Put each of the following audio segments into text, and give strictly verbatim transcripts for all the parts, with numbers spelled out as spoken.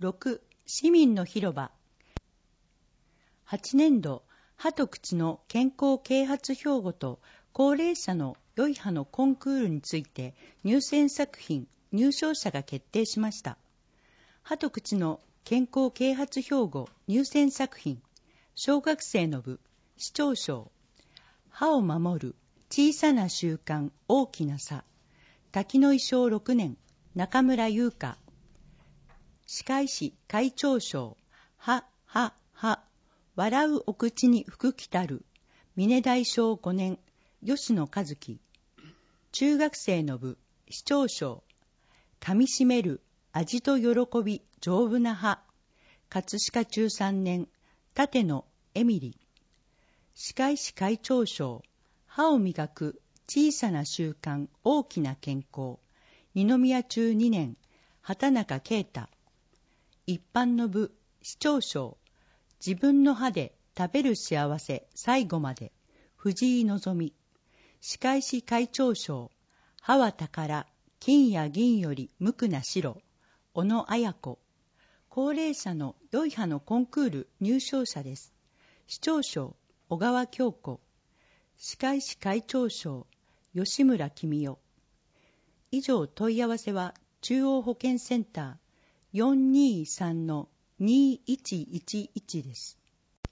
ろく市民の広場。はちねんど歯と口の健康啓発標語と高齢者の良い歯のコンクールについて入選作品入賞者が決定しました。歯と口の健康啓発標語入選作品、小学生の部市長賞。歯を守る小さな習慣大きな差。滝の井小ろくねん中村優香。歯科医師会長賞。歯歯歯笑うお口に福来たる。峰大小ごねん吉野和樹。中学生の部市長賞。噛みしめる味と喜び丈夫な歯。葛飾中さんねん立野エミリ。歯科医師会長賞。歯を磨く小さな習慣大きな健康。二宮中にねん畑中啓太。一般の部市長賞。自分の歯で食べる幸せ最後まで。藤井望。歯科医師会長賞。歯は宝金や銀より無垢な白。小野綾子。高齢者の良い歯のコンクール入賞者です。市長賞小川京子。歯科医師会長賞吉村公代。以上問い合わせは中央保健センター よんにーさんのにいちいちいち です。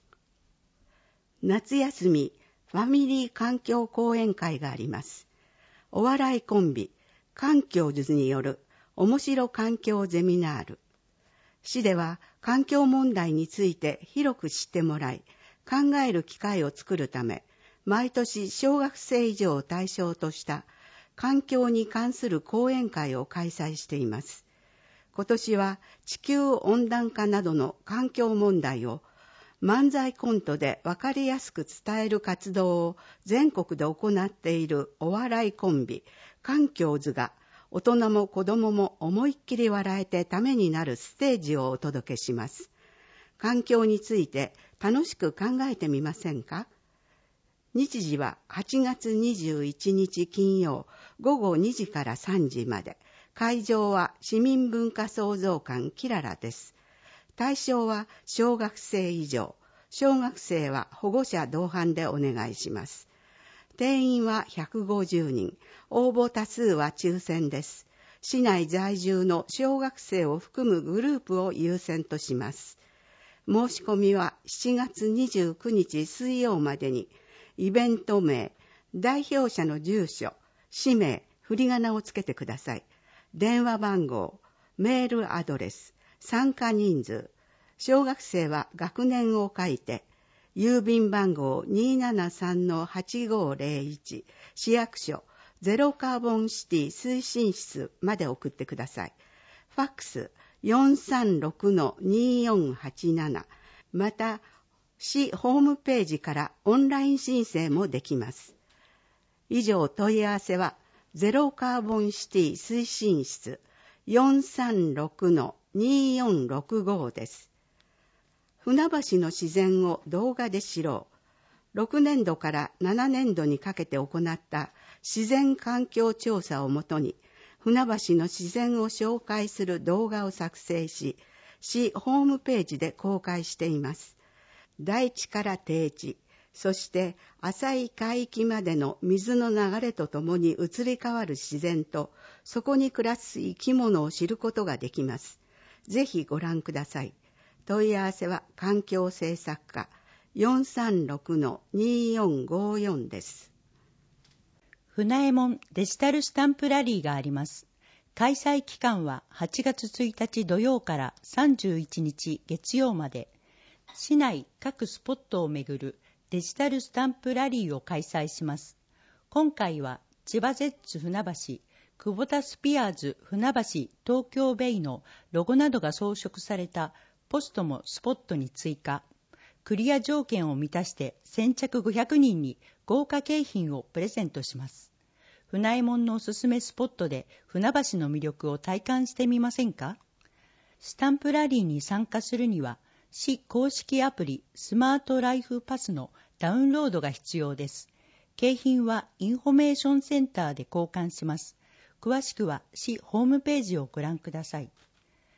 夏休みファミリー環境講演会があります。お笑いコンビ環境図による面白環境ゼミナール。市では環境問題について広く知ってもらい、考える機会を作るため、毎年小学生以上を対象とした環境に関する講演会を開催しています。今年は地球温暖化などの環境問題を漫才コントで分かりやすく伝える活動を全国で行っているお笑いコンビ環境図が大人も子供も思いっきり笑えてためになるステージをお届けします。環境について楽しく考えてみませんか？日時ははちがつにじゅういちにち金曜ごごにじからさんじまで。会場は市民文化創造館キララです。対象は小学生以上。小学生は保護者同伴でお願いします。定員はひゃくごじゅうにん。応募多数は抽選です。市内在住の小学生を含むグループを優先とします。申し込みはしちがつにじゅうくにち水曜までに、イベント名、代表者の住所、氏名、振り仮名をつけてください。電話番号、メールアドレス、参加人数、小学生は学年を書いて、郵便番号 にーななさんのはちごーぜろいち 市役所ゼロカーボンシティ推進室まで送ってください。ファックス よんさんろくのにーよんはちなな、また市ホームページからオンライン申請もできます。以上問い合わせはゼロカーボンシティ推進室 よんさんろくのにーよんろくご です。船橋の自然を動画で知ろう。ろくねんどからななねんどにかけて行った自然環境調査をもとに、船橋の自然を紹介する動画を作成し、市ホームページで公開しています。大地から低地、そして浅い海域までの水の流れとともに移り変わる自然と、そこに暮らす生き物を知ることができます。ぜひご覧ください。問い合わせは環境政策課 よんさんろくのにーよんごよん です。 船右衛門デジタルスタンプラリーがあります。開催期間ははちがつついたち土曜からさんじゅういちにち月曜まで。市内各スポットを巡るデジタルスタンプラリーを開催します。今回は千葉ゼッツ船橋、クボタスピアーズ船橋東京ベイのロゴなどが装飾されたポストもスポットに追加。クリア条件を満たして先着ごひゃくにんに豪華景品をプレゼントします。船右衛門のおすすめスポットで船橋の魅力を体感してみませんか？スタンプラリーに参加するには、市公式アプリスマートライフパスのダウンロードが必要です。景品はインフォメーションセンターで交換します。詳しくは市ホームページをご覧ください。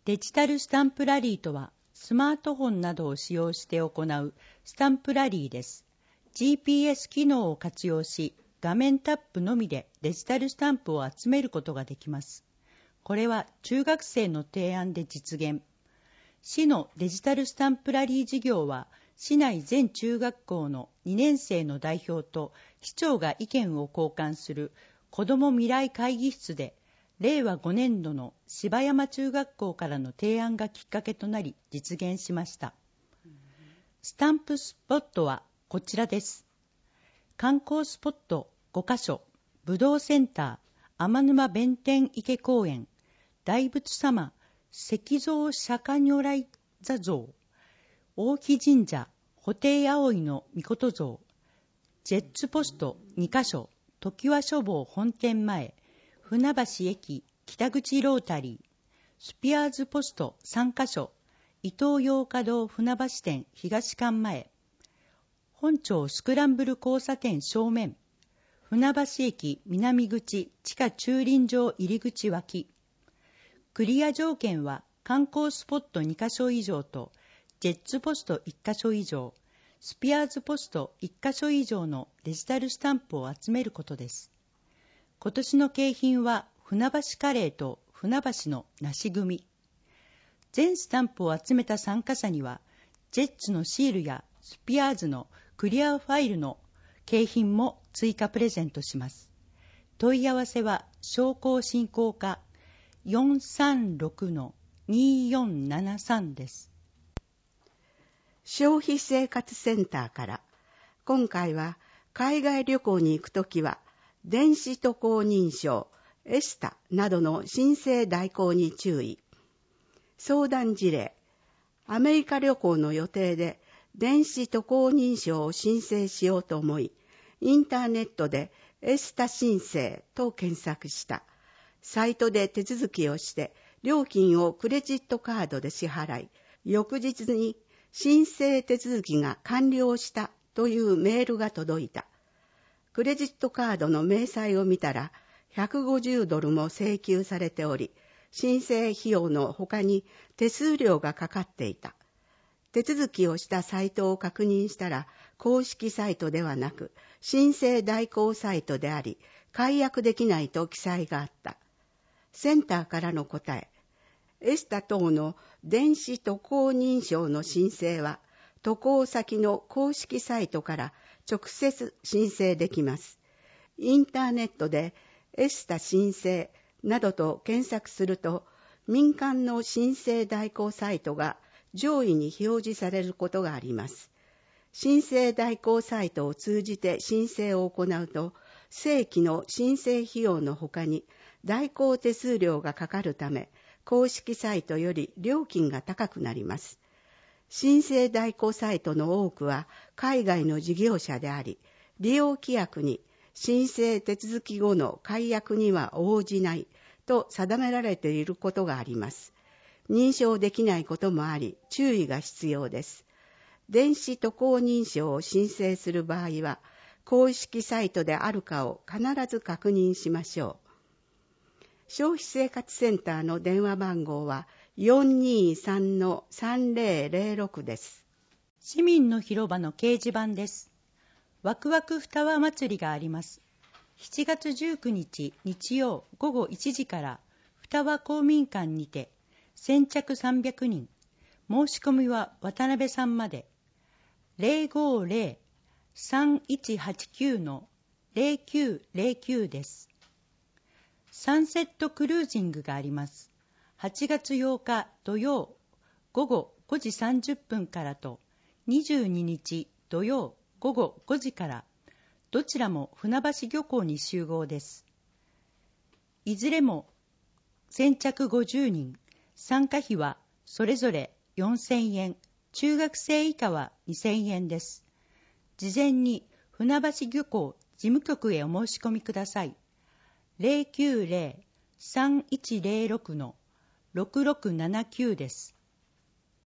デジタルスタンプラリーとは、スマートフォンなどを使用して行うスタンプラリーです。ジーピーエス 機能を活用し、画面タップのみでデジタルスタンプを集めることができます。これは中学生の提案で実現。市のデジタルスタンプラリー事業は、市内全中学校のにねん生の代表と市長が意見を交換する子ども未来会議室で、れいわごねんどの柴山中学校からの提案がきっかけとなり実現しました。スタンプスポットはこちらです。観光スポットごかしょ、武道センター、天沼弁天池公園、大仏様、石像釈迦如来座像、大木神社、布袋葵の御像、ジェッツポストにかしょ、常盤書房本店前、船橋駅北口ロータリー、スピアーズポストさんかしょ、伊東洋華堂船橋店東館前、本町スクランブル交差点正面、船橋駅南口地下駐輪場入り口脇。クリア条件は観光スポットにかしょ以上と、ジェッツポストいっかしょ以上、スピアーズポストいっかしょ以上のデジタルスタンプを集めることです。今年の景品は船橋カレーと船橋の梨組。全スタンプを集めた参加者には、ジェッツのシールやスピアーズのクリアファイルの景品も追加プレゼントします。問い合わせは商工振興課 よんさんろくのによんななさん です。 消費生活センターから、今回は海外旅行に行くときは電子渡航認証、エスタなどの申請代行に注意。相談事例、アメリカ旅行の予定で電子渡航認証を申請しようと思い、インターネットでエスタ申請と検索した。サイトで手続きをして料金をクレジットカードで支払い、翌日に申請手続きが完了したというメールが届いた。クレジットカードの明細を見たらひゃくごじゅうドルも請求されており、申請費用の他に手数料がかかっていた。手続きをしたサイトを確認したら、公式サイトではなく申請代行サイトであり、解約できないと記載があった。センターからの答え、エスタ等の電子渡航認証の申請は、渡航先の公式サイトから直接申請できます。インターネットでエスタ申請などと検索すると、民間の申請代行サイトが上位に表示されることがあります。申請代行サイトを通じて申請を行うと、正規の申請費用の他に代行手数料がかかるため、公式サイトより料金が高くなります。申請代行サイトの多くは海外の事業者であり、利用規約に申請手続き後の解約には応じないと定められていることがあります。認証できないこともあり、注意が必要です。電子渡航認証を申請する場合は、公式サイトであるかを必ず確認しましょう。消費生活センターの電話番号は よんにさんのさんぜろぜろろく です。 市民の広場の掲示板です。ワクワク双葉祭りがあります。しちがつじゅうくにち日曜ごごいちじから双葉公民館にて先着さんびゃくにん、申し込みは渡辺さんまで。ゼロごゼロ さんいちはちきゅう のゼロきゅうゼロきゅうです。サンセットクルージングがあります。はちがつようか土曜ごごごじさんじゅっぷんからとにじゅうににち土曜ごごごじから、どちらも船橋漁港に集合です。いずれも先着ごじゅうにん、参加費はそれぞれよんせんえん、中学生以下はにせんえんです。事前に船橋漁港事務局へお申し込みください。ゼロきゅうゼロ さんいちゼロろく のろくろくななきゅうです。